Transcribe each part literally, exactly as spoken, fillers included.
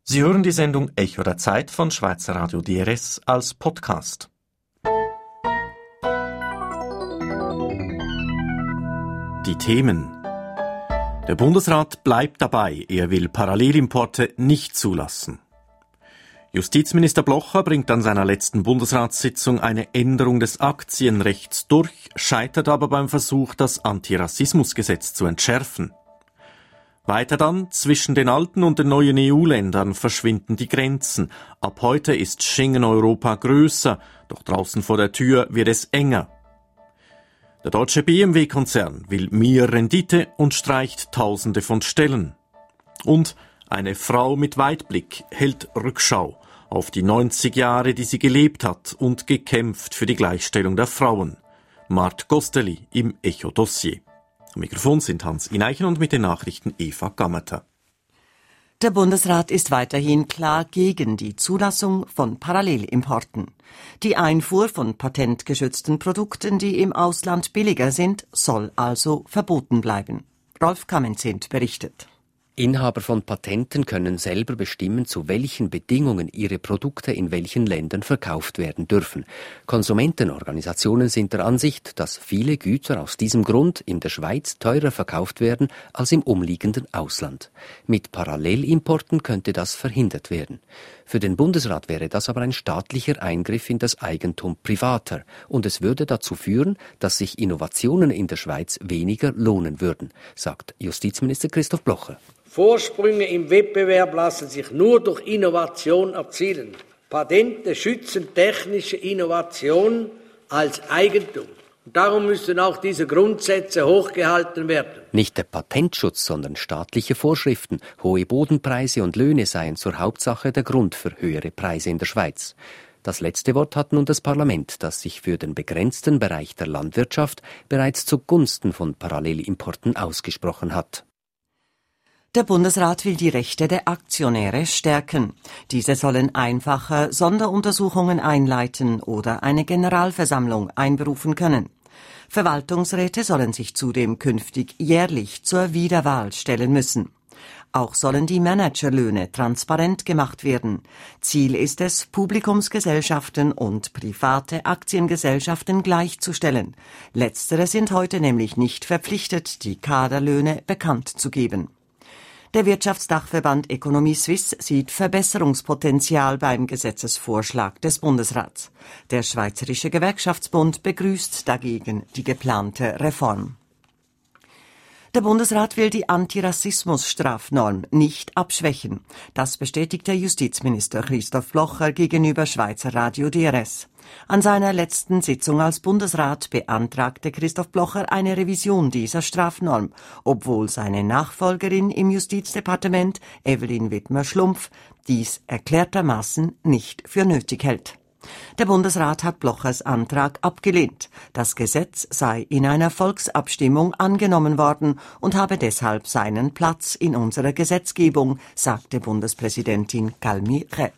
Sie hören die Sendung Echo der Zeit von Schweizer Radio D R S als Podcast. Die Themen. Der Bundesrat bleibt dabei, er will Parallelimporte nicht zulassen. Justizminister Blocher bringt an seiner letzten Bundesratssitzung eine Änderung des Aktienrechts durch, scheitert aber beim Versuch, das Antirassismusgesetz zu entschärfen. Weiter dann, zwischen den alten und den neuen E U-Ländern verschwinden die Grenzen. Ab heute ist Schengen-Europa größer, doch draußen vor der Tür wird es enger. Der deutsche B M W-Konzern will mehr Rendite und streicht Tausende von Stellen. Und eine Frau mit Weitblick hält Rückschau auf die neunzig Jahre, die sie gelebt hat und gekämpft für die Gleichstellung der Frauen. Mart Gosteli im Echo-Dossier. Am Mikrofon sind Hans Ineichen und mit den Nachrichten Eva Gammerter. Der Bundesrat ist weiterhin klar gegen die Zulassung von Parallelimporten. Die Einfuhr von patentgeschützten Produkten, die im Ausland billiger sind, soll also verboten bleiben. Rolf Kamenzint berichtet. Inhaber von Patenten können selber bestimmen, zu welchen Bedingungen ihre Produkte in welchen Ländern verkauft werden dürfen. Konsumentenorganisationen sind der Ansicht, dass viele Güter aus diesem Grund in der Schweiz teurer verkauft werden als im umliegenden Ausland. Mit Parallelimporten könnte das verhindert werden. Für den Bundesrat wäre das aber ein staatlicher Eingriff in das Eigentum Privater und es würde dazu führen, dass sich Innovationen in der Schweiz weniger lohnen würden, sagt Justizminister Christoph Blocher. Vorsprünge im Wettbewerb lassen sich nur durch Innovation erzielen. Patente schützen technische Innovation als Eigentum. Und darum müssen auch diese Grundsätze hochgehalten werden. Nicht der Patentschutz, sondern staatliche Vorschriften, hohe Bodenpreise und Löhne seien zur Hauptsache der Grund für höhere Preise in der Schweiz. Das letzte Wort hat nun das Parlament, das sich für den begrenzten Bereich der Landwirtschaft bereits zugunsten von Parallelimporten ausgesprochen hat. Der Bundesrat will die Rechte der Aktionäre stärken. Diese sollen einfacher Sonderuntersuchungen einleiten oder eine Generalversammlung einberufen können. Verwaltungsräte sollen sich zudem künftig jährlich zur Wiederwahl stellen müssen. Auch sollen die Managerlöhne transparent gemacht werden. Ziel ist es, Publikumsgesellschaften und private Aktiengesellschaften gleichzustellen. Letztere sind heute nämlich nicht verpflichtet, die Kaderlöhne bekannt zu geben. Der Wirtschaftsdachverband Economie Suisse sieht Verbesserungspotenzial beim Gesetzesvorschlag des Bundesrats. Der Schweizerische Gewerkschaftsbund begrüßt dagegen die geplante Reform. Der Bundesrat will die Antirassismusstrafnorm nicht abschwächen. Das bestätigte Justizminister Christoph Blocher gegenüber Schweizer Radio D R S. An seiner letzten Sitzung als Bundesrat beantragte Christoph Blocher eine Revision dieser Strafnorm, obwohl seine Nachfolgerin im Justizdepartement, Evelyn Wittmer-Schlumpf, dies erklärtermaßen nicht für nötig hält. Der Bundesrat hat Blochers Antrag abgelehnt. Das Gesetz sei in einer Volksabstimmung angenommen worden und habe deshalb seinen Platz in unserer Gesetzgebung, sagte Bundespräsidentin Calmy-Reh.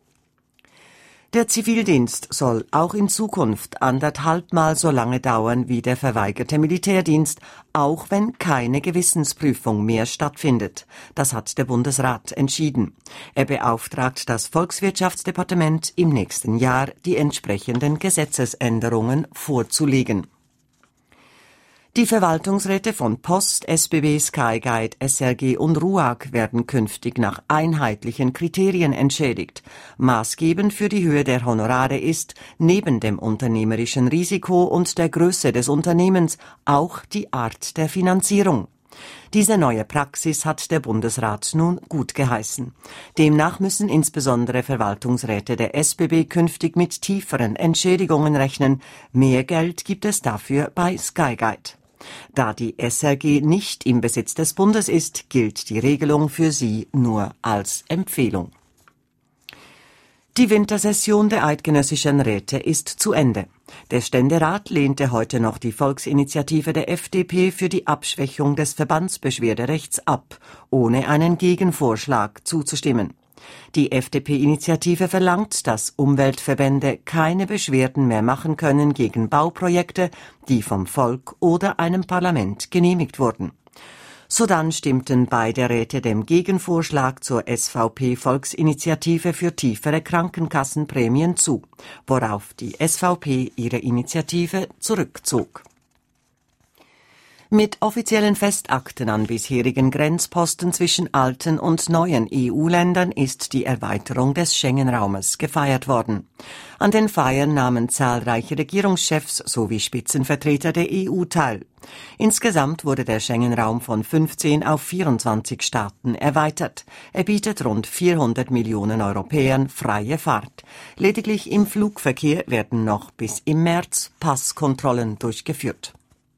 Der Zivildienst soll auch in Zukunft anderthalbmal so lange dauern wie der verweigerte Militärdienst, auch wenn keine Gewissensprüfung mehr stattfindet. Das hat der Bundesrat entschieden. Er beauftragt das Volkswirtschaftsdepartement im nächsten Jahr, die entsprechenden Gesetzesänderungen vorzulegen. Die Verwaltungsräte von Post, S B B, Skyguide, S R G und RUAG werden künftig nach einheitlichen Kriterien entschädigt. Maßgebend für die Höhe der Honorare ist, neben dem unternehmerischen Risiko und der Größe des Unternehmens, auch die Art der Finanzierung. Diese neue Praxis hat der Bundesrat nun gut geheißen. Demnach müssen insbesondere Verwaltungsräte der S B B künftig mit tieferen Entschädigungen rechnen. Mehr Geld gibt es dafür bei Skyguide. Da die S R G nicht im Besitz des Bundes ist, gilt die Regelung für sie nur als Empfehlung. Die Wintersession der Eidgenössischen Räte ist zu Ende. Der Ständerat lehnte heute noch die Volksinitiative der F D P für die Abschwächung des Verbandsbeschwerderechts ab, ohne einen Gegenvorschlag zuzustimmen. Die F D P-Initiative verlangt, dass Umweltverbände keine Beschwerden mehr machen können gegen Bauprojekte, die vom Volk oder einem Parlament genehmigt wurden. Sodann stimmten beide Räte dem Gegenvorschlag zur S V P-Volksinitiative für tiefere Krankenkassenprämien zu, worauf die S V P ihre Initiative zurückzog. Mit offiziellen Festakten an bisherigen Grenzposten zwischen alten und neuen E U-Ländern ist die Erweiterung des Schengen-Raumes gefeiert worden. An den Feiern nahmen zahlreiche Regierungschefs sowie Spitzenvertreter der E U teil. Insgesamt wurde der Schengen-Raum von fünfzehn auf vierundzwanzig Staaten erweitert. Er bietet rund vierhundert Millionen Europäern freie Fahrt. Lediglich im Flugverkehr werden noch bis im März Passkontrollen durchgeführt.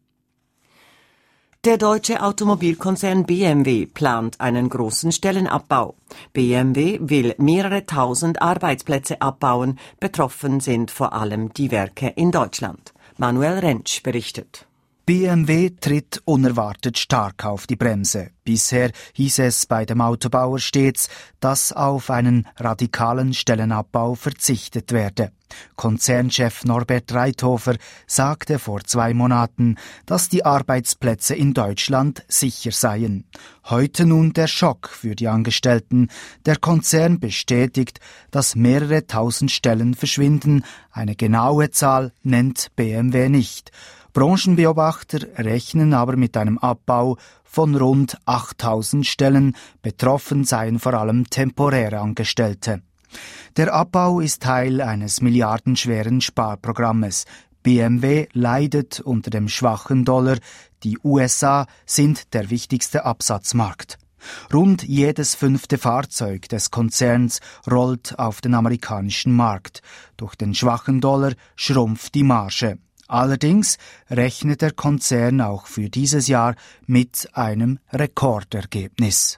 Der deutsche Automobilkonzern B M W plant einen großen Stellenabbau. B M W will mehrere tausend Arbeitsplätze abbauen. Betroffen sind vor allem die Werke in Deutschland. Manuel Rentsch berichtet. B M W tritt unerwartet stark auf die Bremse. Bisher hieß es bei dem Autobauer stets, dass auf einen radikalen Stellenabbau verzichtet werde. Konzernchef Norbert Reithofer sagte vor zwei Monaten, dass die Arbeitsplätze in Deutschland sicher seien. Heute nun der Schock für die Angestellten. Der Konzern bestätigt, dass mehrere tausend Stellen verschwinden. Eine genaue Zahl nennt B M W nicht. Branchenbeobachter rechnen aber mit einem Abbau von rund achttausend Stellen. Betroffen seien vor allem temporäre Angestellte. Der Abbau ist Teil eines milliardenschweren Sparprogrammes. B M W leidet unter dem schwachen Dollar. Die U S A sind der wichtigste Absatzmarkt. Rund jedes fünfte Fahrzeug des Konzerns rollt auf den amerikanischen Markt. Durch den schwachen Dollar schrumpft die Marge. Allerdings rechnet der Konzern auch für dieses Jahr mit einem Rekordergebnis.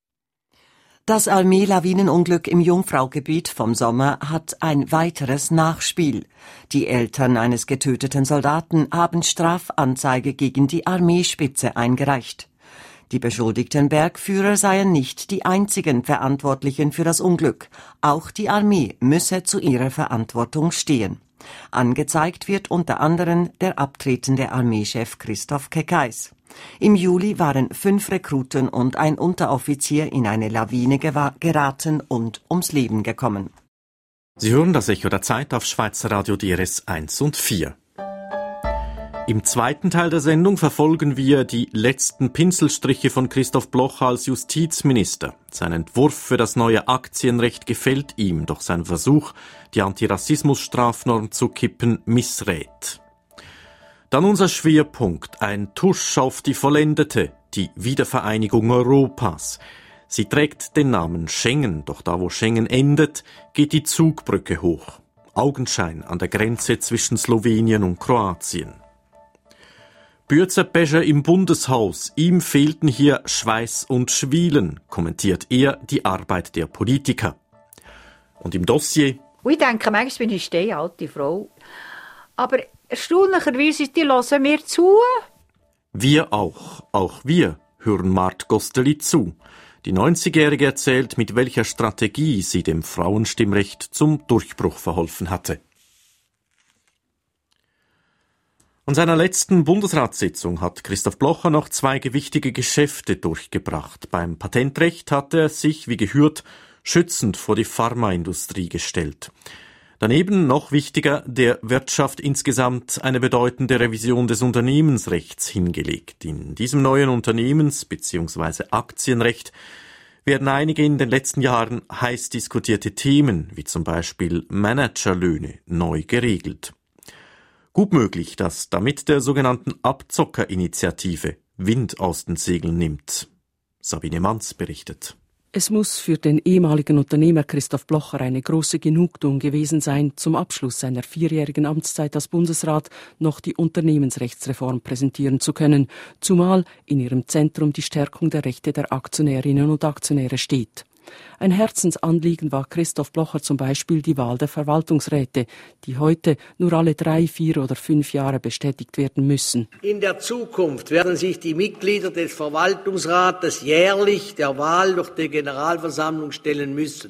Das Almee-Lawinenunglück im Jungfraugebiet vom Sommer hat ein weiteres Nachspiel. Die Eltern eines getöteten Soldaten haben Strafanzeige gegen die Armeespitze eingereicht. Die beschuldigten Bergführer seien nicht die einzigen Verantwortlichen für das Unglück. Auch die Armee müsse zu ihrer Verantwortung stehen. Angezeigt wird unter anderem der abtretende Armeechef Christoph Kekais. Im Juli waren fünf Rekruten und ein Unteroffizier in eine Lawine geraten und ums Leben gekommen. Sie hören das Echo der Zeit auf Schweizer Radio D R S eins und vier. Im zweiten Teil der Sendung verfolgen wir die letzten Pinselstriche von Christoph Blocher als Justizminister. Sein Entwurf für das neue Aktienrecht gefällt ihm, doch sein Versuch, die Antirassismus-Strafnorm zu kippen, missrät. Dann unser Schwerpunkt, ein Tusch auf die vollendete, die Wiedervereinigung Europas. Sie trägt den Namen Schengen, doch da wo Schengen endet, geht die Zugbrücke hoch. Augenschein an der Grenze zwischen Slowenien und Kroatien. Bürzerbecher im Bundeshaus, ihm fehlten hier Schweiß und Schwielen, kommentiert er die Arbeit der Politiker. Und im Dossier: Ich denke, manchmal bin ich eine alte Frau. Aber erstaunlicherweise, die hören mir zu. Wir auch, auch wir hören Mart Gosteli zu. Die neunzigjährige erzählt, mit welcher Strategie sie dem Frauenstimmrecht zum Durchbruch verholfen hatte. An seiner letzten Bundesratssitzung hat Christoph Blocher noch zwei gewichtige Geschäfte durchgebracht. Beim Patentrecht hatte er sich, wie gehört, schützend vor die Pharmaindustrie gestellt. Daneben, noch wichtiger, der Wirtschaft insgesamt eine bedeutende Revision des Unternehmensrechts hingelegt. In diesem neuen Unternehmens- bzw. Aktienrecht werden einige in den letzten Jahren heiß diskutierte Themen, wie zum Beispiel Managerlöhne, neu geregelt. Gut möglich, dass damit der sogenannten Abzockerinitiative Wind aus den Segeln nimmt. Sabine Manz berichtet. Es muss für den ehemaligen Unternehmer Christoph Blocher eine große Genugtuung gewesen sein, zum Abschluss seiner vierjährigen Amtszeit als Bundesrat noch die Unternehmensrechtsreform präsentieren zu können, zumal in ihrem Zentrum die Stärkung der Rechte der Aktionärinnen und Aktionäre steht. Ein Herzensanliegen war Christoph Blocher zum Beispiel die Wahl der Verwaltungsräte, die heute nur alle drei, vier oder fünf Jahre bestätigt werden müssen. In der Zukunft werden sich die Mitglieder des Verwaltungsrates jährlich der Wahl durch die Generalversammlung stellen müssen.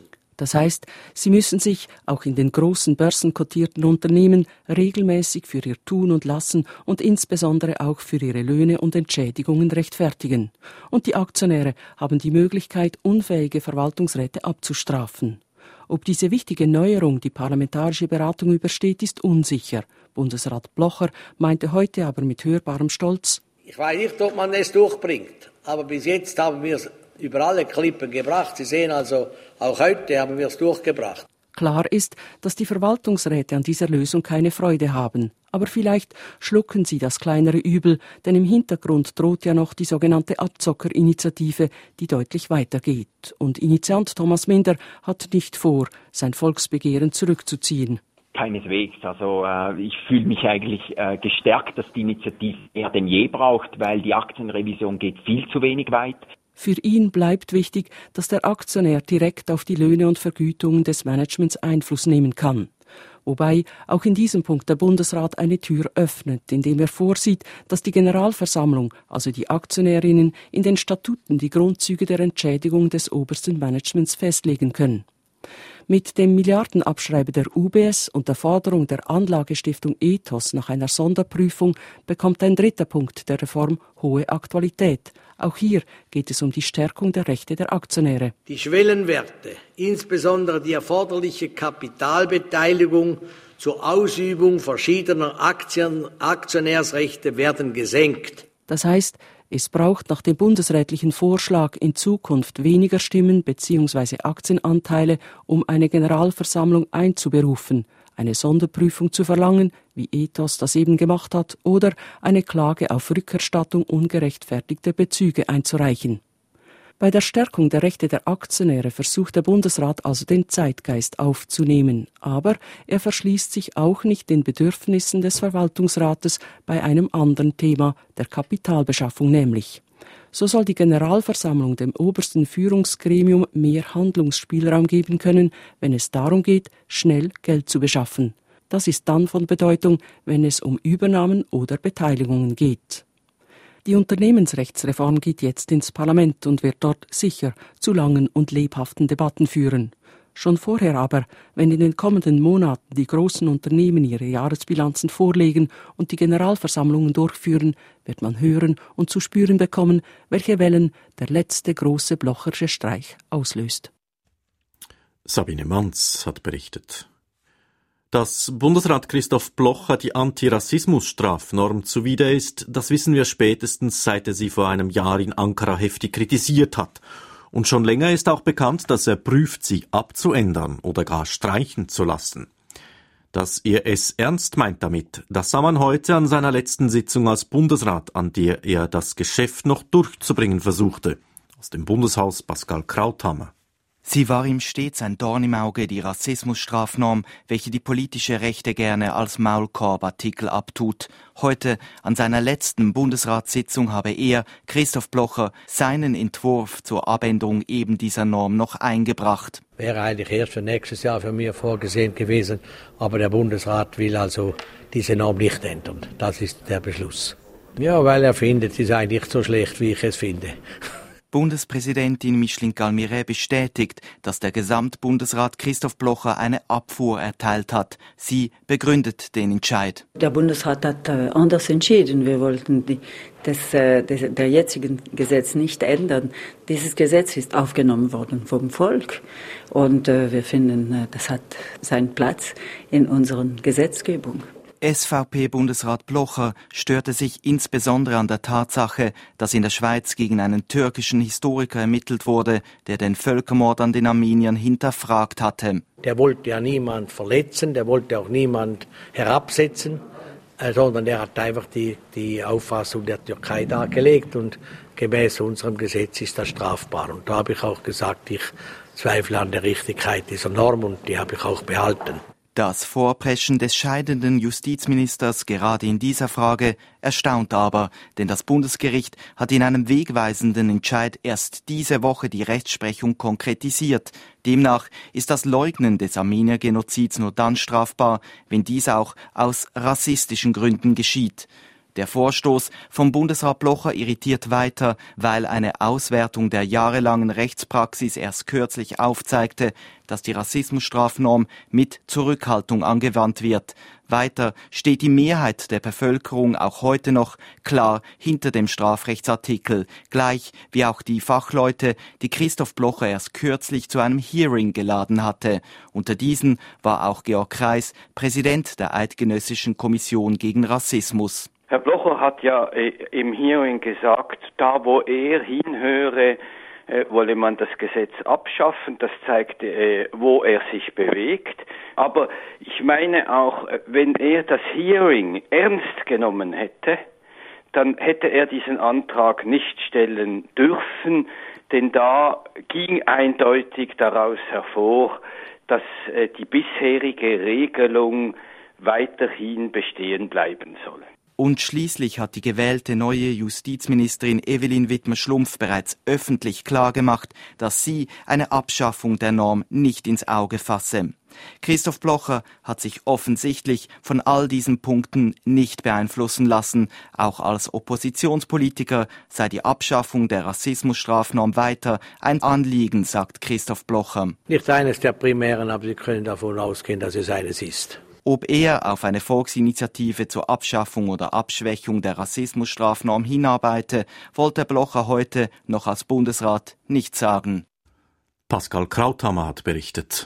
Das heißt, sie müssen sich auch in den großen börsenkotierten Unternehmen regelmäßig für ihr Tun und Lassen und insbesondere auch für ihre Löhne und Entschädigungen rechtfertigen. Und die Aktionäre haben die Möglichkeit, unfähige Verwaltungsräte abzustrafen. Ob diese wichtige Neuerung die parlamentarische Beratung übersteht, ist unsicher. Bundesrat Blocher meinte heute aber mit hörbarem Stolz: Ich weiß nicht, ob man es durchbringt, aber bis jetzt haben wir es über alle Klippen gebracht. Sie sehen also, auch heute haben wir es durchgebracht. Klar ist, dass die Verwaltungsräte an dieser Lösung keine Freude haben. Aber vielleicht schlucken sie das kleinere Übel, denn im Hintergrund droht ja noch die sogenannte Abzockerinitiative, die deutlich weitergeht. Und Initiant Thomas Minder hat nicht vor, sein Volksbegehren zurückzuziehen. Keineswegs. Also äh, ich fühle mich eigentlich äh, gestärkt, dass die Initiative mehr denn je braucht, weil die Aktienrevision geht viel zu wenig weit. Für ihn bleibt wichtig, dass der Aktionär direkt auf die Löhne und Vergütungen des Managements Einfluss nehmen kann. Wobei auch in diesem Punkt der Bundesrat eine Tür öffnet, indem er vorsieht, dass die Generalversammlung, also die Aktionärinnen, in den Statuten die Grundzüge der Entschädigung des obersten Managements festlegen können. Mit dem Milliardenabschreiben der U B S und der Forderung der Anlagestiftung Ethos nach einer Sonderprüfung bekommt ein dritter Punkt der Reform hohe Aktualität. Auch hier geht es um die Stärkung der Rechte der Aktionäre. Die Schwellenwerte, insbesondere die erforderliche Kapitalbeteiligung zur Ausübung verschiedener Aktien, Aktionärsrechte werden gesenkt. Das heißt, es braucht nach dem bundesrätlichen Vorschlag in Zukunft weniger Stimmen bzw. Aktienanteile, um eine Generalversammlung einzuberufen, eine Sonderprüfung zu verlangen, wie Ethos das eben gemacht hat, oder eine Klage auf Rückerstattung ungerechtfertigter Bezüge einzureichen. Bei der Stärkung der Rechte der Aktionäre versucht der Bundesrat also den Zeitgeist aufzunehmen, aber er verschließt sich auch nicht den Bedürfnissen des Verwaltungsrates bei einem anderen Thema, der Kapitalbeschaffung nämlich. So soll die Generalversammlung dem obersten Führungsgremium mehr Handlungsspielraum geben können, wenn es darum geht, schnell Geld zu beschaffen. Das ist dann von Bedeutung, wenn es um Übernahmen oder Beteiligungen geht. Die Unternehmensrechtsreform geht jetzt ins Parlament und wird dort sicher zu langen und lebhaften Debatten führen. Schon vorher aber, wenn in den kommenden Monaten die großen Unternehmen ihre Jahresbilanzen vorlegen und die Generalversammlungen durchführen, wird man hören und zu spüren bekommen, welche Wellen der letzte große Blochersche Streich auslöst. Sabine Manz hat berichtet. Dass Bundesrat Christoph Blocher die Antirassismus-Strafnorm zuwider ist, das wissen wir spätestens, seit er sie vor einem Jahr in Ankara heftig kritisiert hat. Und schon länger ist auch bekannt, dass er prüft, sie abzuändern oder gar streichen zu lassen. Dass er es ernst meint damit, das sah man heute an seiner letzten Sitzung als Bundesrat, an der er das Geschäft noch durchzubringen versuchte. Aus dem Bundeshaus Pascal Krauthammer. Sie war ihm stets ein Dorn im Auge, die Rassismusstrafnorm, welche die politische Rechte gerne als Maulkorbartikel abtut. Heute, an seiner letzten Bundesratssitzung, habe er, Christoph Blocher, seinen Entwurf zur Abänderung eben dieser Norm noch eingebracht. Wäre eigentlich erst für nächstes Jahr für mich vorgesehen gewesen, aber der Bundesrat will also diese Norm nicht ändern. Das ist der Beschluss. Ja, weil er findet, sie sei nicht so schlecht, wie ich es finde. Bundespräsidentin Micheline Galmire bestätigt, dass der Gesamtbundesrat Christoph Blocher eine Abfuhr erteilt hat. Sie begründet den Entscheid. Der Bundesrat hat äh, anders entschieden. Wir wollten die, das, äh, das, der jetzigen Gesetz nicht ändern. Dieses Gesetz ist aufgenommen worden vom Volk und äh, wir finden, äh, das hat seinen Platz in unserer Gesetzgebung. S V P-Bundesrat Blocher störte sich insbesondere an der Tatsache, dass in der Schweiz gegen einen türkischen Historiker ermittelt wurde, der den Völkermord an den Armeniern hinterfragt hatte. Der wollte ja niemand verletzen, der wollte auch niemand herabsetzen, äh, sondern der hat einfach die, die Auffassung der Türkei dargelegt und gemäß unserem Gesetz ist das strafbar. Und da habe ich auch gesagt, ich zweifle an der Richtigkeit dieser Norm und die habe ich auch behalten. Das Vorpreschen des scheidenden Justizministers gerade in dieser Frage erstaunt aber, denn das Bundesgericht hat in einem wegweisenden Entscheid erst diese Woche die Rechtsprechung konkretisiert. Demnach ist das Leugnen des Armeniergenozids nur dann strafbar, wenn dies auch aus rassistischen Gründen geschieht. Der Vorstoß vom Bundesrat Blocher irritiert weiter, weil eine Auswertung der jahrelangen Rechtspraxis erst kürzlich aufzeigte, dass die Rassismusstrafnorm mit Zurückhaltung angewandt wird. Weiter steht die Mehrheit der Bevölkerung auch heute noch klar hinter dem Strafrechtsartikel, gleich wie auch die Fachleute, die Christoph Blocher erst kürzlich zu einem Hearing geladen hatte. Unter diesen war auch Georg Kreis, Präsident der Eidgenössischen Kommission gegen Rassismus. Herr Blocher hat ja äh, im Hearing gesagt, da wo er hinhöre, äh, wolle man das Gesetz abschaffen. Das zeigt, äh, wo er sich bewegt. Aber ich meine auch, wenn er das Hearing ernst genommen hätte, dann hätte er diesen Antrag nicht stellen dürfen, denn da ging eindeutig daraus hervor, dass äh, die bisherige Regelung weiterhin bestehen bleiben soll. Und schließlich hat die gewählte neue Justizministerin Evelyn Wittmer-Schlumpf bereits öffentlich klargemacht, dass sie eine Abschaffung der Norm nicht ins Auge fasse. Christoph Blocher hat sich offensichtlich von all diesen Punkten nicht beeinflussen lassen. Auch als Oppositionspolitiker sei die Abschaffung der Rassismusstrafnorm weiter ein Anliegen, sagt Christoph Blocher. Nicht eines der primären, aber Sie können davon ausgehen, dass es eines ist. Ob er auf eine Volksinitiative zur Abschaffung oder Abschwächung der Rassismusstrafnorm hinarbeite, wollte Blocher heute noch als Bundesrat nicht sagen. Pascal Krauthammer hat berichtet.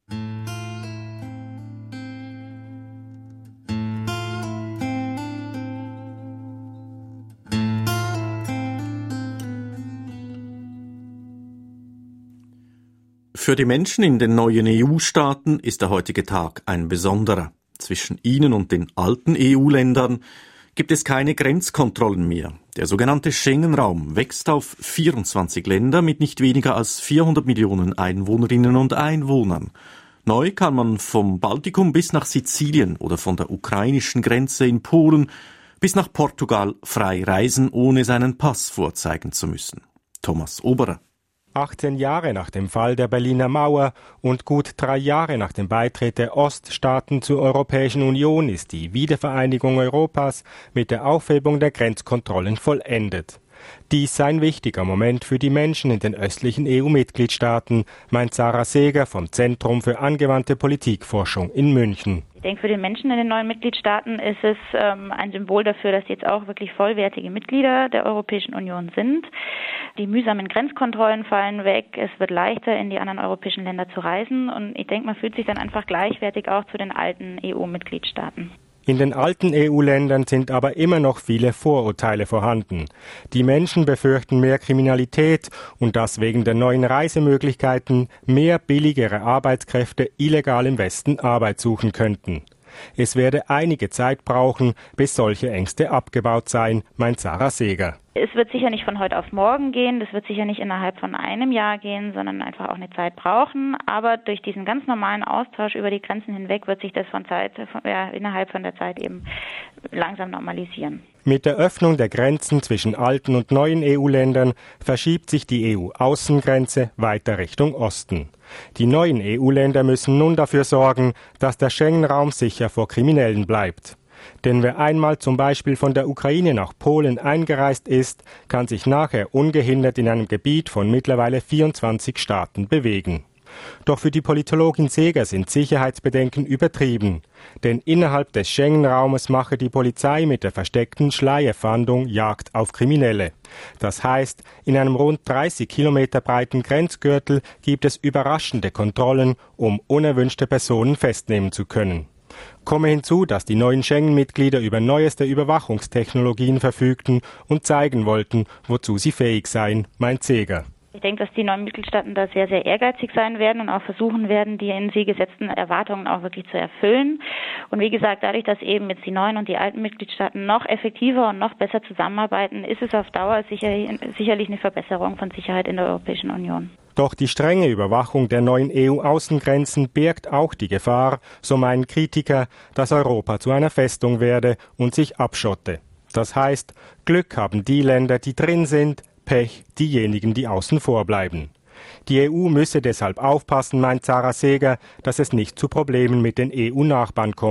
Für die Menschen in den neuen E U-Staaten ist der heutige Tag ein besonderer. Zwischen ihnen und den alten E U-Ländern gibt es keine Grenzkontrollen mehr. Der sogenannte Schengen-Raum wächst auf vierundzwanzig Länder mit nicht weniger als vierhundert Millionen Einwohnerinnen und Einwohnern. Neu kann man vom Baltikum bis nach Sizilien oder von der ukrainischen Grenze in Polen bis nach Portugal frei reisen, ohne seinen Pass vorzeigen zu müssen. Thomas Oberer. achtzehn Jahre nach dem Fall der Berliner Mauer und gut drei Jahre nach dem Beitritt der Oststaaten zur Europäischen Union ist die Wiedervereinigung Europas mit der Aufhebung der Grenzkontrollen vollendet. Dies sei ein wichtiger Moment für die Menschen in den östlichen E U-Mitgliedstaaten, meint Sarah Seeger vom Zentrum für angewandte Politikforschung in München. Ich denke, für den Menschen in den neuen Mitgliedstaaten ist es ähm, ein Symbol dafür, dass sie jetzt auch wirklich vollwertige Mitglieder der Europäischen Union sind. Die mühsamen Grenzkontrollen fallen weg, es wird leichter, in die anderen europäischen Länder zu reisen und ich denke, man fühlt sich dann einfach gleichwertig auch zu den alten E U-Mitgliedstaaten. In den alten E U-Ländern sind aber immer noch viele Vorurteile vorhanden. Die Menschen befürchten mehr Kriminalität und dass wegen der neuen Reisemöglichkeiten mehr billigere Arbeitskräfte illegal im Westen Arbeit suchen könnten. Es werde einige Zeit brauchen, bis solche Ängste abgebaut seien, meint Sarah Seeger. Es wird sicher nicht von heute auf morgen gehen, das wird sicher nicht innerhalb von einem Jahr gehen, sondern einfach auch eine Zeit brauchen. Aber durch diesen ganz normalen Austausch über die Grenzen hinweg wird sich das von Zeit, ja, innerhalb von der Zeit eben langsam normalisieren. Mit der Öffnung der Grenzen zwischen alten und neuen E U-Ländern verschiebt sich die E U-Außengrenze weiter Richtung Osten. Die neuen E U-Länder müssen nun dafür sorgen, dass der Schengen-Raum sicher vor Kriminellen bleibt. Denn wer einmal zum Beispiel von der Ukraine nach Polen eingereist ist, kann sich nachher ungehindert in einem Gebiet von mittlerweile vierundzwanzig Staaten bewegen. Doch für die Politologin Seeger sind Sicherheitsbedenken übertrieben. Denn innerhalb des Schengen-Raumes mache die Polizei mit der versteckten Schleierfahndung Jagd auf Kriminelle. Das heißt, in einem rund dreißig Kilometer breiten Grenzgürtel gibt es überraschende Kontrollen, um unerwünschte Personen festnehmen zu können. Komme hinzu, dass die neuen Schengen-Mitglieder über neueste Überwachungstechnologien verfügten und zeigen wollten, wozu sie fähig seien, meint Seeger. Ich denke, dass die neuen Mitgliedstaaten da sehr, sehr ehrgeizig sein werden und auch versuchen werden, die in sie gesetzten Erwartungen auch wirklich zu erfüllen. Und wie gesagt, dadurch, dass eben jetzt die neuen und die alten Mitgliedstaaten noch effektiver und noch besser zusammenarbeiten, ist es auf Dauer sicher, sicherlich eine Verbesserung von Sicherheit in der Europäischen Union. Doch die strenge Überwachung der neuen E U-Außengrenzen birgt auch die Gefahr, so meinen Kritiker, dass Europa zu einer Festung werde und sich abschotte. Das heißt, Glück haben die Länder, die drin sind, Pech diejenigen, die außen vor bleiben. Die E U müsse deshalb aufpassen, meint Sarah Seeger, dass es nicht zu Problemen mit den E U-Nachbarn komme.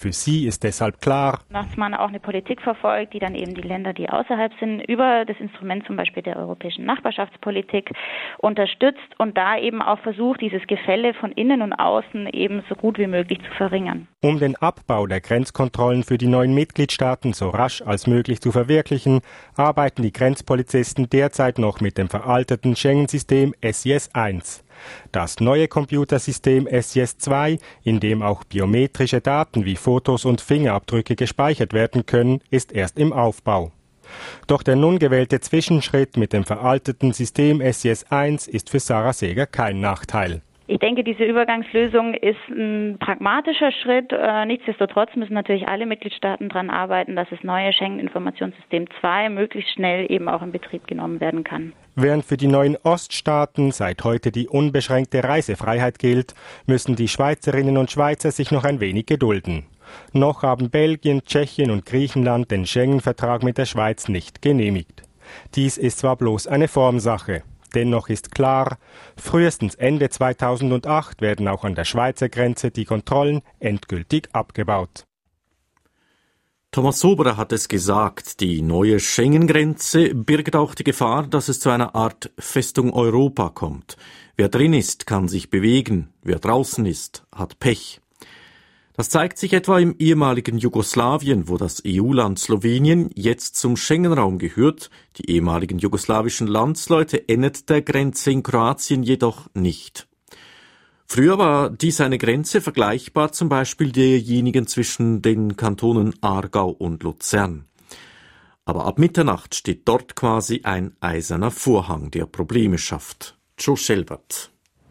Für sie ist deshalb klar, dass man auch eine Politik verfolgt, die dann eben die Länder, die außerhalb sind, über das Instrument zum Beispiel der europäischen Nachbarschaftspolitik unterstützt und da eben auch versucht, dieses Gefälle von innen und außen eben so gut wie möglich zu verringern. Um den Abbau der Grenzkontrollen für die neuen Mitgliedstaaten so rasch als möglich zu verwirklichen, arbeiten die Grenzpolizisten derzeit noch mit dem veralteten Schengen-System S I S eins. Das neue Computersystem S I S zwei, in dem auch biometrische Daten wie Fotos und Fingerabdrücke gespeichert werden können, ist erst im Aufbau. Doch der nun gewählte Zwischenschritt mit dem veralteten System S I S eins ist für Sarah Seeger kein Nachteil. Ich denke, diese Übergangslösung ist ein pragmatischer Schritt. Nichtsdestotrotz müssen natürlich alle Mitgliedstaaten daran arbeiten, dass das neue Schengen-Informationssystem zwei möglichst schnell eben auch in Betrieb genommen werden kann. Während für die neuen Oststaaten seit heute die unbeschränkte Reisefreiheit gilt, müssen die Schweizerinnen und Schweizer sich noch ein wenig gedulden. Noch haben Belgien, Tschechien und Griechenland den Schengen-Vertrag mit der Schweiz nicht genehmigt. Dies ist zwar bloß eine Formsache. Dennoch ist klar, frühestens Ende zweitausendacht werden auch an der Schweizer Grenze die Kontrollen endgültig abgebaut. Thomas Soberer hat es gesagt, die neue Schengen-Grenze birgt auch die Gefahr, dass es zu einer Art Festung Europa kommt. Wer drin ist, kann sich bewegen, wer draußen ist, hat Pech. Das zeigt sich etwa im ehemaligen Jugoslawien, wo das E U-Land Slowenien jetzt zum Schengen-Raum gehört. Die ehemaligen jugoslawischen Landsleute endet der Grenze in Kroatien jedoch nicht. Früher war dies eine Grenze vergleichbar zum Beispiel derjenigen zwischen den Kantonen Aargau und Luzern. Aber ab Mitternacht steht dort quasi ein eiserner Vorhang, der Probleme schafft. Joe Schelbert.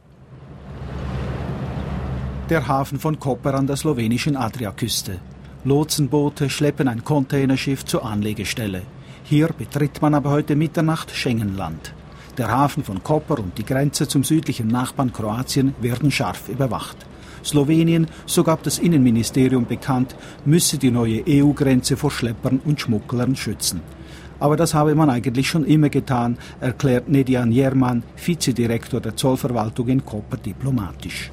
Der Hafen von Koper an der slowenischen Adriaküste. Lotsenboote schleppen ein Containerschiff zur Anlegestelle. Hier betritt man aber heute Mitternacht Schengenland. Der Hafen von Koper und die Grenze zum südlichen Nachbarn Kroatien werden scharf überwacht. Slowenien, so gab das Innenministerium bekannt, müsse die neue E U-Grenze vor Schleppern und Schmugglern schützen. Aber das habe man eigentlich schon immer getan, erklärt Nedian Jerman, Vizedirektor der Zollverwaltung in Koper, diplomatisch.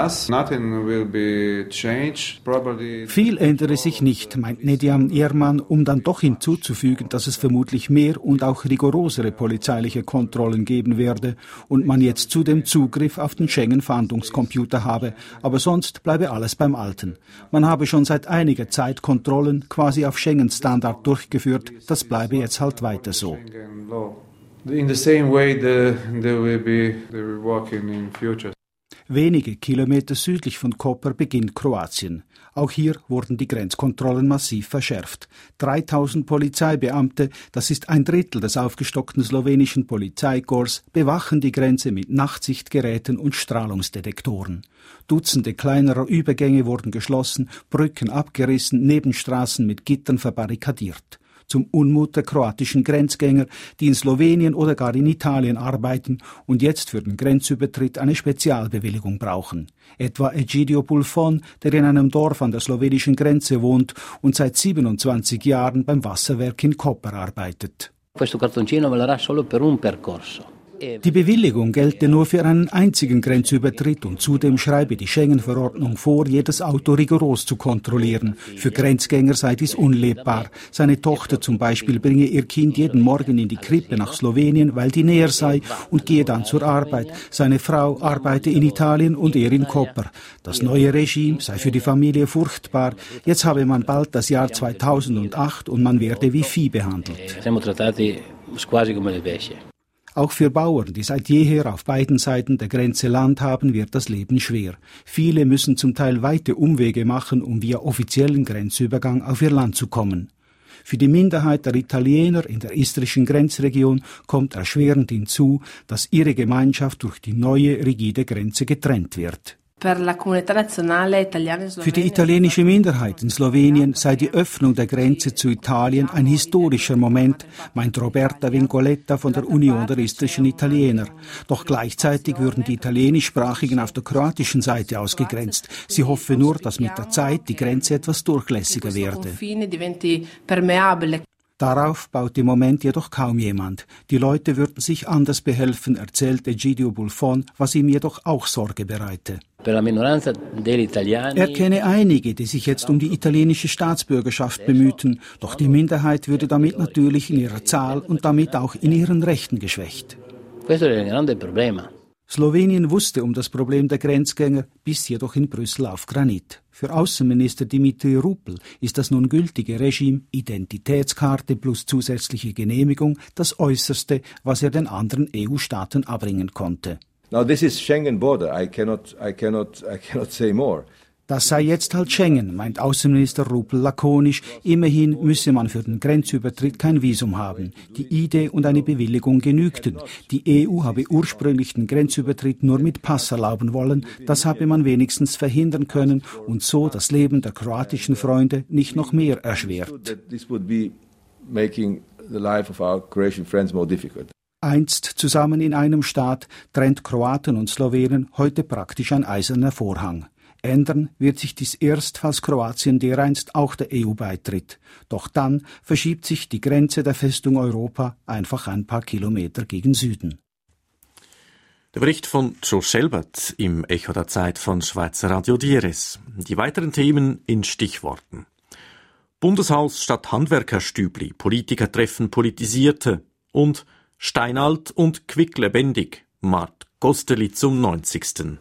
Viel ändere sich nicht, meint Nedian Jerman, um dann doch hinzuzufügen, dass es vermutlich mehr und auch rigorosere polizeiliche Kontrollen geben werde und man jetzt zudem Zugriff auf den Schengen-Fahndungscomputer habe, aber sonst bleibe alles beim Alten. Man habe schon seit einiger Zeit Kontrollen quasi auf Schengen-Standard durchgeführt, das bleibe jetzt halt weiter so. In the same way the, they will be they will work in, in future. Wenige Kilometer südlich von Koper beginnt Kroatien. Auch hier wurden die Grenzkontrollen massiv verschärft. dreitausend Polizeibeamte, das ist ein Drittel des aufgestockten slowenischen Polizeikorps, bewachen die Grenze mit Nachtsichtgeräten und Strahlungsdetektoren. Dutzende kleinerer Übergänge wurden geschlossen, Brücken abgerissen, Nebenstraßen mit Gittern verbarrikadiert. Zum Unmut der kroatischen Grenzgänger, die in Slowenien oder gar in Italien arbeiten und jetzt für den Grenzübertritt eine Spezialbewilligung brauchen. Etwa Egidio Bulfon, der in einem Dorf an der slowenischen Grenze wohnt und seit siebenundzwanzig Jahren beim Wasserwerk in Koper arbeitet. Questo cartoncino valerà solo per un percorso. Die Bewilligung gelte nur für einen einzigen Grenzübertritt und zudem schreibe die Schengen-Verordnung vor, jedes Auto rigoros zu kontrollieren. Für Grenzgänger sei dies unlebbar. Seine Tochter zum Beispiel bringe ihr Kind jeden Morgen in die Krippe nach Slowenien, weil die näher sei, und gehe dann zur Arbeit. Seine Frau arbeite in Italien und er in Koper. Das neue Regime sei für die Familie furchtbar. Jetzt habe man bald das Jahr zweitausendacht und man werde wie Vieh behandelt. Auch für Bauern, die seit jeher auf beiden Seiten der Grenze Land haben, wird das Leben schwer. Viele müssen zum Teil weite Umwege machen, um via offiziellen Grenzübergang auf ihr Land zu kommen. Für die Minderheit der Italiener in der istrischen Grenzregion kommt erschwerend hinzu, dass ihre Gemeinschaft durch die neue rigide Grenze getrennt wird. Für die italienische Minderheit in Slowenien sei die Öffnung der Grenze zu Italien ein historischer Moment, meint Roberta Vincoletta von der Union der istrischen Italiener. Doch gleichzeitig würden die Italienischsprachigen auf der kroatischen Seite ausgegrenzt. Sie hoffe nur, dass mit der Zeit die Grenze etwas durchlässiger werde. Darauf baut im Moment jedoch kaum jemand. Die Leute würden sich anders behelfen, erzählt Egidio Bulfon, was ihm jedoch auch Sorge bereite. Er kenne einige, die sich jetzt um die italienische Staatsbürgerschaft bemühten, doch die Minderheit würde damit natürlich in ihrer Zahl und damit auch in ihren Rechten geschwächt. Slowenien wusste um das Problem der Grenzgänger, biss jedoch in Brüssel auf Granit. Für Außenminister Dimitri Rupel ist das nun gültige Regime Identitätskarte plus zusätzliche Genehmigung das Äußerste, was er den anderen E U-Staaten abbringen konnte. Now this is Schengen border. I cannot, I cannot, I cannot say more. Das sei jetzt halt Schengen, meint Außenminister Rupel lakonisch. Immerhin müsse man für den Grenzübertritt kein Visum haben. Die I D und eine Bewilligung genügten. Die E U habe ursprünglich den Grenzübertritt nur mit Pass erlauben wollen. Das habe man wenigstens verhindern können und so das Leben der kroatischen Freunde nicht noch mehr erschwert. This would be making the life of our Croatian friends more difficult. Einst zusammen in einem Staat trennt Kroaten und Slowenen heute praktisch ein eiserner Vorhang. Ändern wird sich dies erst, falls Kroatien dereinst auch der E U beitritt. Doch dann verschiebt sich die Grenze der Festung Europa einfach ein paar Kilometer gegen Süden. Der Bericht von Joe Schelbert im Echo der Zeit von Schweizer Radio Dieres. Die weiteren Themen in Stichworten. Bundeshaus statt Handwerkerstübli, Politiker treffen Politisierte und Steinalt und quicklebendig, Mart Gosteli zum neunzigsten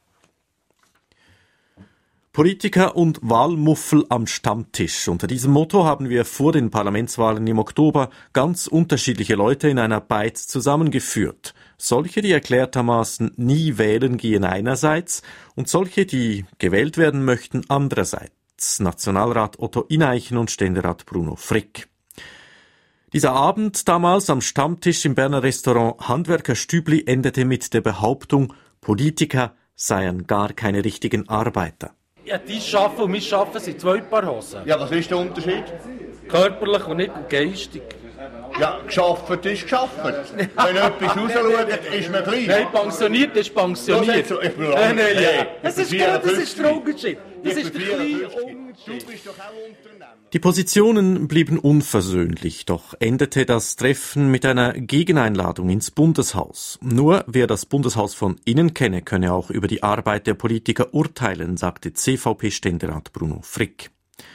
Politiker und Wahlmuffel am Stammtisch. Unter diesem Motto haben wir vor den Parlamentswahlen im Oktober ganz unterschiedliche Leute in einer Beiz zusammengeführt. Solche, die erklärtermaßen nie wählen gehen einerseits und solche, die gewählt werden möchten andererseits. Nationalrat Otto Ineichen und Ständerat Bruno Frick. Dieser Abend damals am Stammtisch im Berner Restaurant Handwerkerstübli endete mit der Behauptung, Politiker seien gar keine richtigen Arbeiter. Ja, die arbeiten und wir arbeiten sind zwei Paar Hosen. Ja, was ist der Unterschied? Körperlich und nicht geistig. Ja, geschafft ist geschafft. Wenn etwas rausschaut, ist man gleich. Nein, pensioniert ist pensioniert. Das, ich bin nein, nein, ja. Das ist genau, das ist der Unterschied. Das ist der kleine Unterschied. Du bist doch auch Unternehmer. Die Positionen blieben unversöhnlich, doch endete das Treffen mit einer Gegeneinladung ins Bundeshaus. Nur wer das Bundeshaus von innen kenne, könne auch über die Arbeit der Politiker urteilen, sagte C V P-Ständerat Bruno Frick.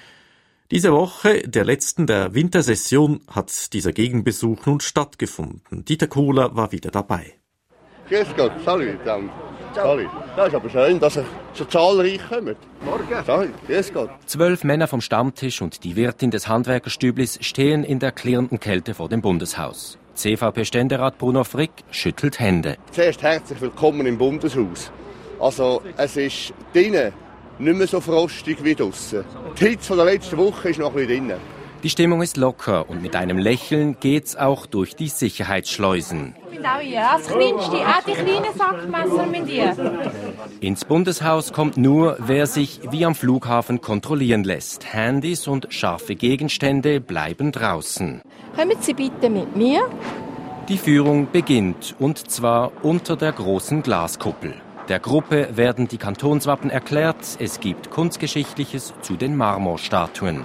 Diese Woche, der letzten der Wintersession, hat dieser Gegenbesuch nun stattgefunden. Dieter Kohler war wieder dabei. Grüß Gott, salut. Salut. Das ist aber schön, dass ihr so zahlreich kommt. Morgen. Salut, grüß Gott. Zwölf Männer vom Stammtisch und die Wirtin des Handwerkerstüblis stehen in der klirrenden Kälte vor dem Bundeshaus. C V P-Ständerat Bruno Frick schüttelt Hände. Zuerst herzlich willkommen im Bundeshaus. Also, es ist drinnen nicht mehr so frostig wie draussen. Die Hitze von der letzten Woche ist noch ein bisschen drin. Die Stimmung ist locker und mit einem Lächeln geht's auch durch die Sicherheitsschleusen. Mit auch ihr, das kleinste, auch die kleinen Sackmesser mit ihr. Ins Bundeshaus kommt nur, wer sich wie am Flughafen kontrollieren lässt. Handys und scharfe Gegenstände bleiben draußen. Kommen Sie bitte mit mir. Die Führung beginnt, und zwar unter der großen Glaskuppel. Der Gruppe werden die Kantonswappen erklärt. Es gibt Kunstgeschichtliches zu den Marmorstatuen.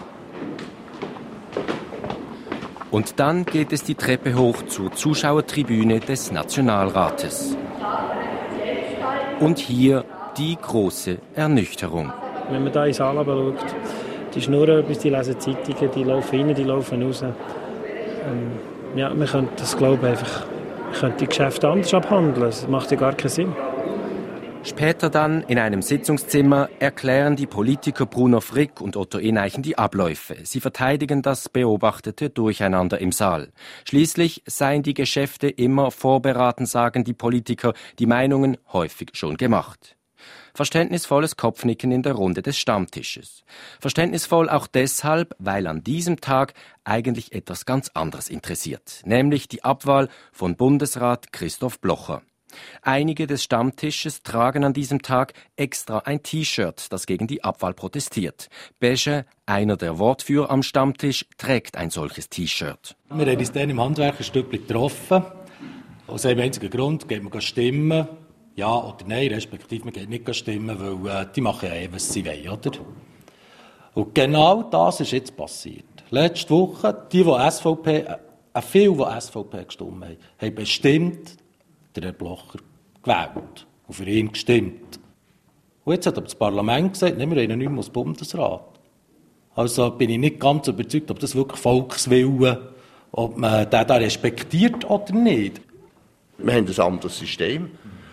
Und dann geht es die Treppe hoch zur Zuschauertribüne des Nationalrates. Und hier die große Ernüchterung. Wenn man da in den Saal schaut, die schnurren etwas, die lesen Zeitungen, die laufen rein, die laufen raus. Ähm, ja, man könnte das, glaube ich, einfach, man könnte die Geschäfte anders abhandeln. Das macht ja gar keinen Sinn. Später dann, in einem Sitzungszimmer, erklären die Politiker Bruno Frick und Otto Ineichen die Abläufe. Sie verteidigen das beobachtete Durcheinander im Saal. Schließlich seien die Geschäfte immer vorberaten, sagen die Politiker, die Meinungen häufig schon gemacht. Verständnisvolles Kopfnicken in der Runde des Stammtisches. Verständnisvoll auch deshalb, weil an diesem Tag eigentlich etwas ganz anderes interessiert, nämlich die Abwahl von Bundesrat Christoph Blocher. Einige des Stammtisches tragen an diesem Tag extra ein T-Shirt, das gegen die Abwahl protestiert. Besche, einer der Wortführer am Stammtisch, trägt ein solches T-Shirt. Wir haben uns dann im Handwerkerstübli getroffen. Aus einem einzigen Grund, geht man stimmen, ja oder nein, respektive man geht nicht stimmen, weil äh, die machen ja eh, was sie wollen, oder? Und genau das ist jetzt passiert. Letzte Woche, die, die S V P, äh, viele, die S V P gestimmt haben, haben bestimmt der Herr Blocher gewählt und für ihn gestimmt. Und jetzt hat aber das Parlament gesagt, nein, wir haben ihn nicht mehr als Bundesrat. Also bin ich nicht ganz überzeugt, ob das wirklich Volkswillen, ob man den da respektiert oder nicht. Wir haben ein anderes System.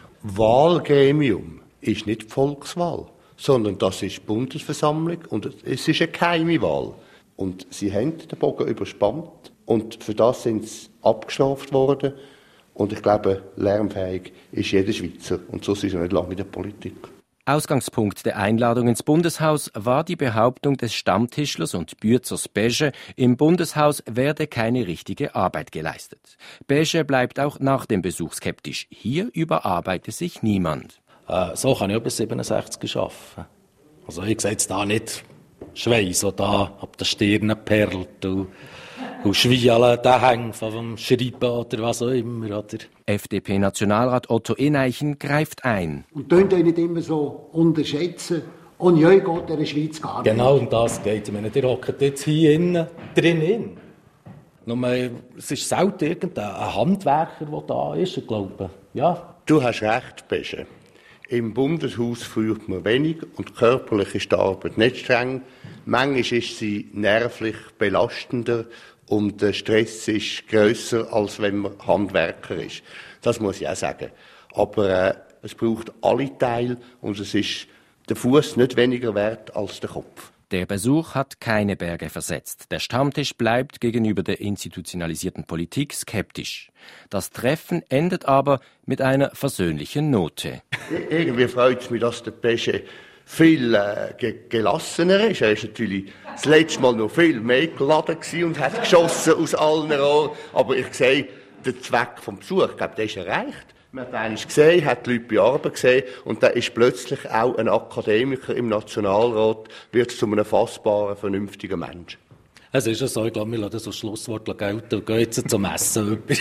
Wahlgremium ist nicht die Volkswahl, sondern das ist die Bundesversammlung und es ist eine geheime Wahl. Und sie haben den Bogen überspannt und für das sind sie abgestraft worden. Und ich glaube, lernfähig ist jeder Schweizer und so ist er nicht lange in der Politik. Ausgangspunkt der Einladung ins Bundeshaus war die Behauptung des Stammtischlers und Bürzers Beige, im Bundeshaus werde keine richtige Arbeit geleistet. Beige bleibt auch nach dem Besuch skeptisch. Hier überarbeite sich niemand. Äh, so kann ich bis siebenundsechzig arbeiten. Also ich sehe jetzt da nicht Schweiß, so da ab der Stirn perlt und, und Schwielen, der hängt vom Schreiben oder was auch immer. Oder? F D P-Nationalrat Otto Eneichen greift ein. Und könnt euch nicht immer so unterschätzen. Ohne euch geht der Schweiz gar nicht. Genau um das geht es. Ich meine, ihr hockt jetzt hier innen, drin. Nur, es ist selten irgendein Handwerker, der da ist, ich glaube. Ja. Du hast recht, Besche. Im Bundeshaus führt man wenig und körperlich ist die Arbeit nicht streng. Manchmal ist sie nervlich belastender und der Stress ist grösser, als wenn man Handwerker ist. Das muss ich auch sagen. Aber äh, es braucht alle Teile und es ist der Fuß nicht weniger wert als der Kopf. Der Besuch hat keine Berge versetzt. Der Stammtisch bleibt gegenüber der institutionalisierten Politik skeptisch. Das Treffen endet aber mit einer versöhnlichen Note. Irgendwie freut es mich, dass der Pesche viel äh, ge gelassener ist. Er war natürlich das letzte Mal noch viel mehr geladen und hat geschossen aus allen Rohren. Aber ich sehe den Zweck des Besuchs, ich glaube, der ist erreicht. Man hat einmal gesehen, hat die Leute bei Arbeit gesehen und dann ist plötzlich auch ein Akademiker im Nationalrat, wird zu einem fassbaren, vernünftigen Menschen. Es ist ja so, ich glaube, wir lassen das als Schlusswort gelten und gehen jetzt zum Essen über.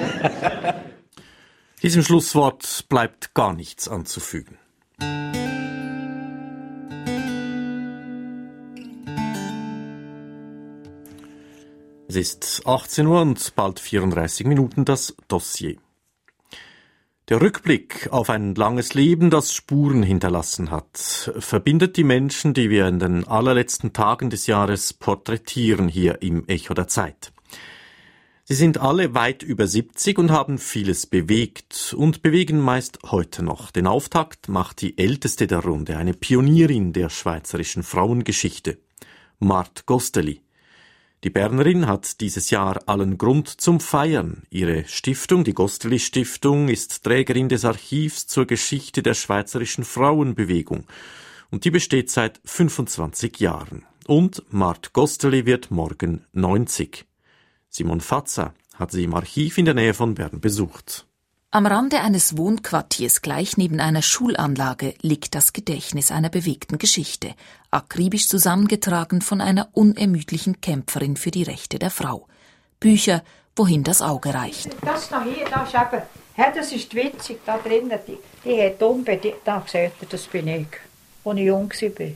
Diesem Schlusswort bleibt gar nichts anzufügen. Es ist achtzehn Uhr und bald vierunddreißig Minuten das Dossier. Der Rückblick auf ein langes Leben, das Spuren hinterlassen hat, verbindet die Menschen, die wir in den allerletzten Tagen des Jahres porträtieren hier im Echo der Zeit. Sie sind alle weit über siebzig und haben vieles bewegt und bewegen meist heute noch. Den Auftakt macht die älteste der Runde, eine Pionierin der schweizerischen Frauengeschichte, Mart Gosteli. Die Bernerin hat dieses Jahr allen Grund zum Feiern. Ihre Stiftung, die Gosteli Stiftung, ist Trägerin des Archivs zur Geschichte der schweizerischen Frauenbewegung. Und die besteht seit fünfundzwanzig Jahren. Und Mart Gosteli wird morgen neunzig. Simon Fatzer hat sie im Archiv in der Nähe von Bern besucht. Am Rande eines Wohnquartiers gleich neben einer Schulanlage liegt das Gedächtnis einer bewegten Geschichte, akribisch zusammengetragen von einer unermüdlichen Kämpferin für die Rechte der Frau. Bücher, wohin das Auge reicht. Das da hier, das ist eben, ja, das ist witzig, da drinnen, die, die hat unbedingt, da seht ihr, das bin ich, als ich jung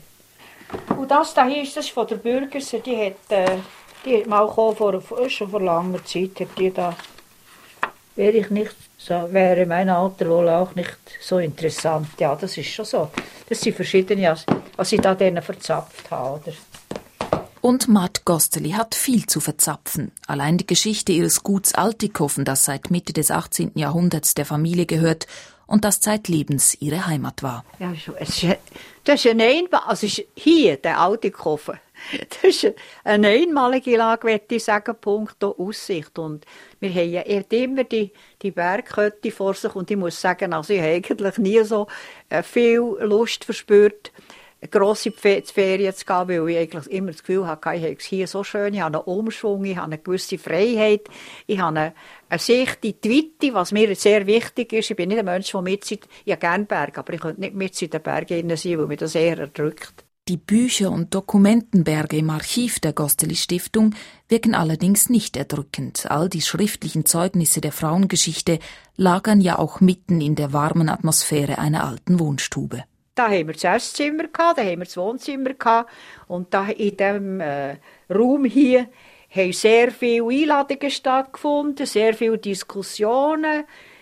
war. Und das da hier ist das von der Bürgerse, die hat, äh, die hat mal vor, vor, schon vor langer Zeit, hat die da, wäre ich nicht so, wäre mein Alter wohl auch nicht so interessant. Ja, das ist schon so. Das sind verschiedene, was ich da denen verzapft habe. Oder? Und Mart Gosteli hat viel zu verzapfen. Allein die Geschichte ihres Guts Altikofen, das seit Mitte des achtzehnten Jahrhunderts der Familie gehört und das zeitlebens ihre Heimat war. Ja, es ist, das ist ein Einmal, also ist hier der Altikofen. Das ist eine einmalige Lage, würde ich sagen, punkto Aussicht. Und wir haben ja immer die, die Bergkette vor sich. Und ich muss sagen, also ich habe eigentlich nie so viel Lust verspürt, grosse Ferien zu gehen, weil ich eigentlich immer das Gefühl hatte, ich habe es hier so schön, ich habe einen Umschwung, ich habe eine gewisse Freiheit, ich habe eine, eine Sicht in die Weite, was mir sehr wichtig ist. Ich bin nicht ein Mensch, der mit in, ich habe gerne Berge, aber ich könnte nicht mit in den Bergen sein, weil mich das eher erdrückt. Die Bücher und Dokumentenberge im Archiv der Gosteli Stiftung wirken allerdings nicht erdrückend. All die schriftlichen Zeugnisse der Frauengeschichte lagern ja auch mitten in der warmen Atmosphäre einer alten Wohnstube. Da haben wir das Esszimmer gehabt, da haben wir das Wohnzimmer gehabt und da in diesem äh, Raum hier haben sehr viele Einladungen stattgefunden, sehr viele Diskussionen.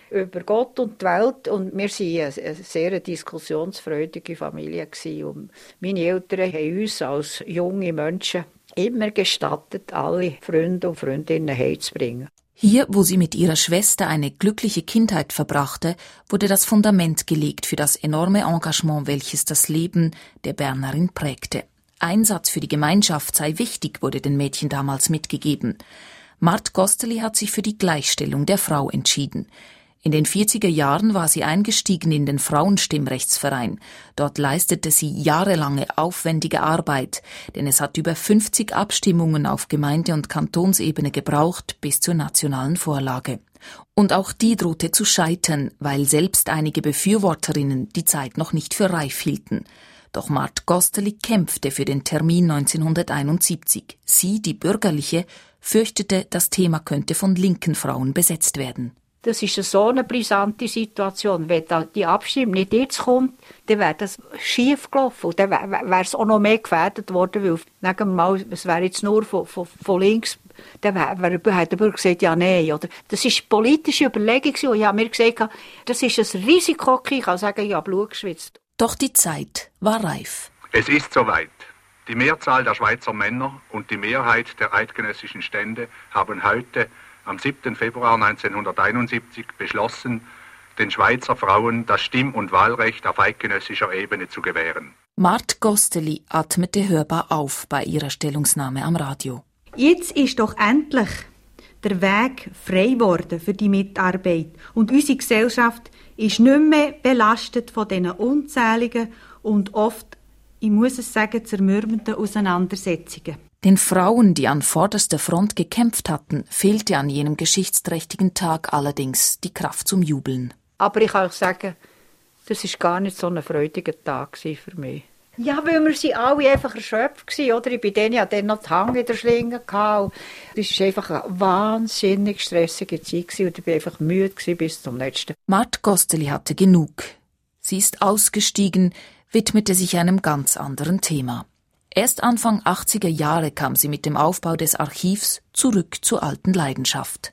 über Gott und die Welt. Und wir waren eine sehr diskussionsfreudige Familie. Und meine Eltern haben uns als junge Menschen immer gestattet, alle Freunde und Freundinnen heimzubringen. Hier, wo sie mit ihrer Schwester eine glückliche Kindheit verbrachte, wurde das Fundament gelegt für das enorme Engagement, welches das Leben der Bernerin prägte. Einsatz für die Gemeinschaft sei wichtig, wurde den Mädchen damals mitgegeben. Mart Gosteli hat sich für die Gleichstellung der Frau entschieden. In den vierziger Jahren war sie eingestiegen in den Frauenstimmrechtsverein. Dort leistete sie jahrelange aufwendige Arbeit, denn es hat über fünfzig Abstimmungen auf Gemeinde- und Kantonsebene gebraucht bis zur nationalen Vorlage. Und auch die drohte zu scheitern, weil selbst einige Befürworterinnen die Zeit noch nicht für reif hielten. Doch Mart Gosteli kämpfte für den Termin neunzehnhunderteinundsiebzig. Sie, die Bürgerliche, fürchtete, das Thema könnte von linken Frauen besetzt werden. Das ist so eine brisante Situation. Wenn da die Abstimmung nicht jetzt kommt, dann wäre das schief gelaufen. Und dann wäre es auch noch mehr gefährdet worden, weil sagen wir mal, es wäre jetzt nur von, von, von links, dann wäre, wär, hat der Bürger gesagt, ja, nein. Oder? Das war politische Überlegung. Und ich habe mir gesagt, das ist ein Risiko. Ich kann sagen, ich habe Blut geschwitzt. Doch die Zeit war reif. Es ist soweit. Die Mehrzahl der Schweizer Männer und die Mehrheit der eidgenössischen Stände haben heute am siebten Februar neunzehnhunderteinundsiebzig beschlossen, den Schweizer Frauen das Stimm- und Wahlrecht auf eidgenössischer Ebene zu gewähren. Mart Gosteli atmete hörbar auf bei ihrer Stellungnahme am Radio. Jetzt ist doch endlich der Weg frei geworden für die Mitarbeit und unsere Gesellschaft ist nicht mehr belastet von diesen unzähligen und oft, ich muss es sagen, zermürbenden Auseinandersetzungen. Den Frauen, die an vorderster Front gekämpft hatten, fehlte an jenem geschichtsträchtigen Tag allerdings die Kraft zum Jubeln. Aber ich kann euch sagen, das war gar nicht so ein freudiger Tag für mich. Ja, weil wir sie alle einfach erschöpft waren, oder? Ich bin denen ja dann noch die Hand in der Schlinge gehabt. Das war einfach eine wahnsinnig stressige Zeit und ich war einfach müde bis zum letzten. Mart Gosteli hatte genug. Sie ist ausgestiegen, widmete sich einem ganz anderen Thema. Erst Anfang achtziger Jahre kam sie mit dem Aufbau des Archivs zurück zur alten Leidenschaft.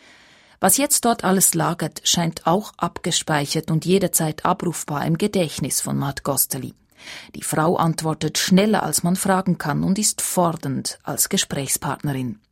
Was jetzt dort alles lagert, scheint auch abgespeichert und jederzeit abrufbar im Gedächtnis von Mart Gosteli. Die Frau antwortet schneller, als man fragen kann und ist fordernd als Gesprächspartnerin.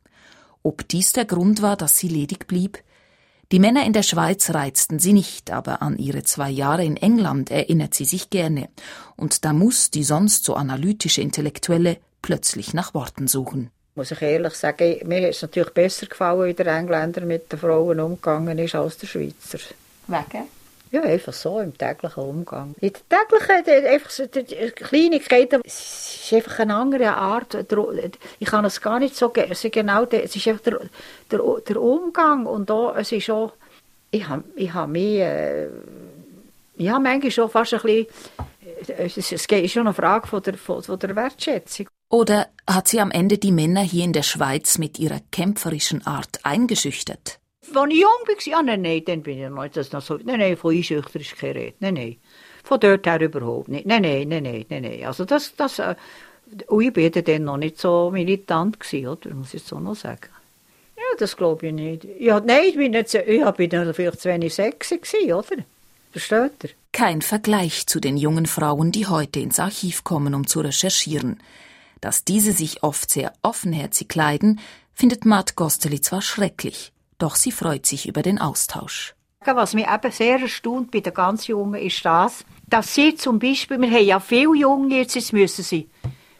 Ob dies der Grund war, dass sie ledig blieb? Die Männer in der Schweiz reizten sie nicht, aber an ihre zwei Jahre in England erinnert sie sich gerne. Und da muss die sonst so analytische Intellektuelle plötzlich nach Worten suchen. Muss ich ehrlich sagen, mir hat es natürlich besser gefallen, wie der Engländer mit den Frauen umgegangen ist, als der Schweizer. Wegen? Ja, einfach so, im täglichen Umgang. In der täglichen, einfach so, die Kleinigkeiten, es ist einfach eine andere Art. Ich kann es gar nicht so, es ist genau, es ist einfach der, der, der Umgang und auch, es ist auch, ich habe ich hab mich, äh, ich habe manchmal schon fast ein bisschen, es, es ist schon eine Frage von der, von, von der Wertschätzung. Oder hat sie am Ende die Männer hier in der Schweiz mit ihrer kämpferischen Art eingeschüchtert? Als ich jung war, ja, nein, nein, dann bin ich noch nicht das noch so. Nein, nein, von Einschüchtern ist keine Rede. Nein, nein. Von dort her überhaupt nicht. Nein, nein, nein, nein, nein, nein. Also das, das, äh, und ich war dann noch nicht so militant gewesen, oder? Muss ich jetzt auch noch sagen. Ja, das glaube ich nicht. Ja, nein, ich bin nicht so, ich bin dann vielleicht zu wenig sexy gewesen, oder? Versteht ihr? Kein Vergleich zu den jungen Frauen, die heute ins Archiv kommen, um zu recherchieren. Dass diese sich oft sehr offenherzig kleiden, findet Mart Gosteli zwar schrecklich. Doch sie freut sich über den Austausch. Was mich eben sehr erstaunt bei den ganz Jungen ist das, dass sie zum Beispiel, wir haben ja viele Junge jetzt, jetzt müssen sie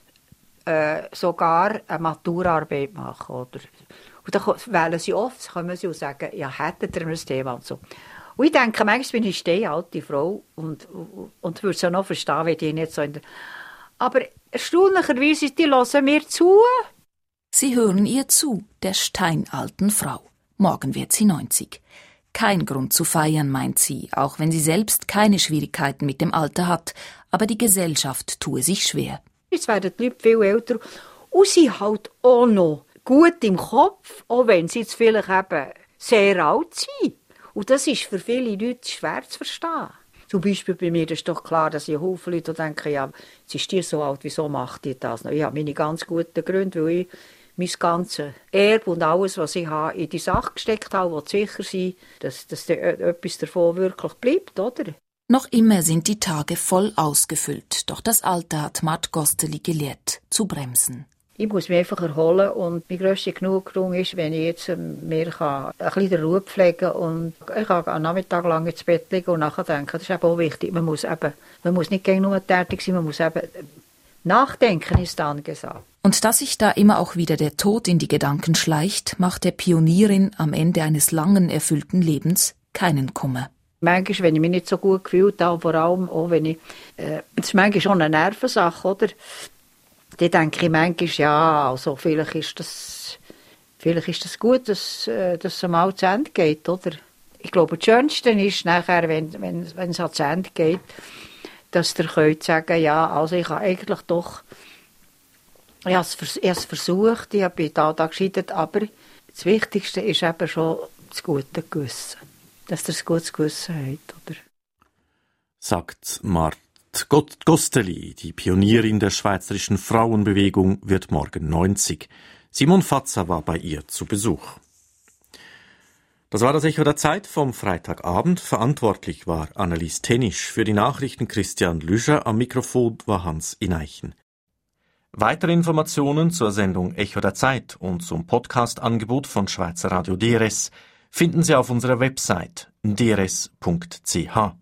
äh, sogar eine Maturaarbeit machen. Oder? Und dann wählen sie oft, können sie auch sagen, ja, hättet ihr ein Thema und so. Und ich denke, manchmal bin ich eine alte Frau und, und, und würde es ja noch verstehen, wenn die nicht so in der... Aber erstaunlicherweise, die hören mir zu. Sie hören ihr zu, der steinalten Frau. Morgen wird sie neunzig. Kein Grund zu feiern, meint sie, auch wenn sie selbst keine Schwierigkeiten mit dem Alter hat, aber die Gesellschaft tue sich schwer. Jetzt werden die Leute viel älter und sie halt auch noch gut im Kopf, auch wenn sie jetzt vielleicht eben sehr alt sind. Und das ist für viele Leute schwer zu verstehen. Zum Beispiel bei mir ist doch klar, dass ich ein Haufen Leute denken, ja, jetzt ist die so alt, wieso macht die das noch? Ich habe meine ganz guten Gründe, weil ich mein ganzes Erbe und alles, was ich habe, in die Sache gesteckt habe, will sicher sein, dass, dass etwas davon wirklich bleibt, oder? Noch immer sind die Tage voll ausgefüllt, doch das Alter hat Mart Gosteli gelehrt, zu bremsen. Ich muss mich einfach erholen und meine grösste Genugtuung ist, wenn ich jetzt mir kann, ein bisschen der Ruhe pflegen und ich kann am Nachmittag lang ins Bett liegen und nachdenken. Das ist eben auch wichtig. Man muss, eben, man muss nicht gegen nur tätig sein, man muss eben nachdenken, ist angesagt. Und dass sich da immer auch wieder der Tod in die Gedanken schleicht, macht der Pionierin am Ende eines langen, erfüllten Lebens keinen Kummer. Manchmal, wenn ich mich nicht so gut gefühlt habe, vor allem auch wenn ich, äh, das ist manchmal schon eine Nervensache, oder? Dann denke ich manchmal, ja, also vielleicht ist das, vielleicht ist das gut, dass, äh, dass es mal zu Ende geht, oder? Ich glaube, das Schönste ist nachher, wenn, wenn, wenn es zu Ende geht, dass ihr könnt sagen, ja, also ich habe eigentlich doch, ich habe es versucht, ich bin da, da gescheitert, aber das Wichtigste ist eben schon das gute Gewissen. Dass ihr ein gutes Gewissen habt, oder? Sagt Mart Gosteli, die Pionierin der schweizerischen Frauenbewegung, wird morgen neunzig. Simon Fatzer war bei ihr zu Besuch. Das war das Echo der Zeit vom Freitagabend. Verantwortlich war Annelies Tennisch. Für die Nachrichten Christian Lüscher. Am Mikrofon war Hans Ineichen. Weitere Informationen zur Sendung Echo der Zeit und zum Podcast-Angebot von Schweizer Radio D R S finden Sie auf unserer Website d r s punkt c h.